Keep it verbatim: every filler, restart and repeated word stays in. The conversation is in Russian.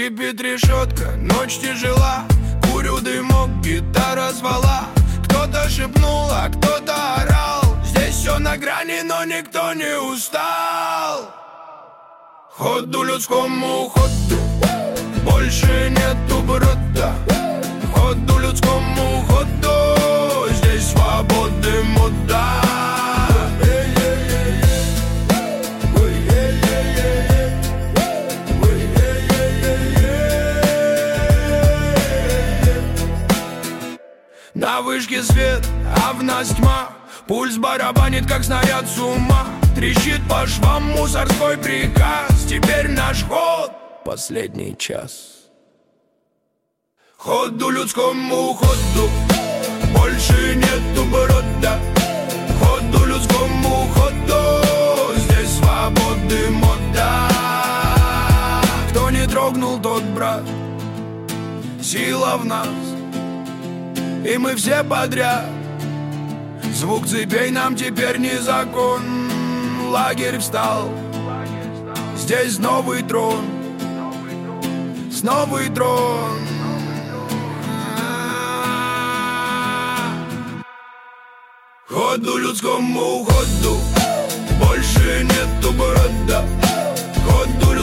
Скрипит решетка, ночь тяжела, курю дымок, гитара звала. Кто-то шепнул, а кто-то орал. Здесь все на грани, но никто не устал. Ходу людскому, ходу, больше нету брода. Ходу людскому, ходу, здесь свободы мода. На вышке свет, а в нас тьма. Пульс барабанит, как снаряд с ума. Трещит по швам мусорской приказ. Теперь наш ход, последний час. Ходу людскому, ходу, больше нету брода. Ходу людскому, ходу, здесь свободы мода. Кто не трогнул, тот брат. Сила в нас, и мы все подряд. Звук цепей нам теперь не закон. Лагерь встал, здесь новый трон. С новый трон. Ходу людскому, ходу, больше нету брода. Ходу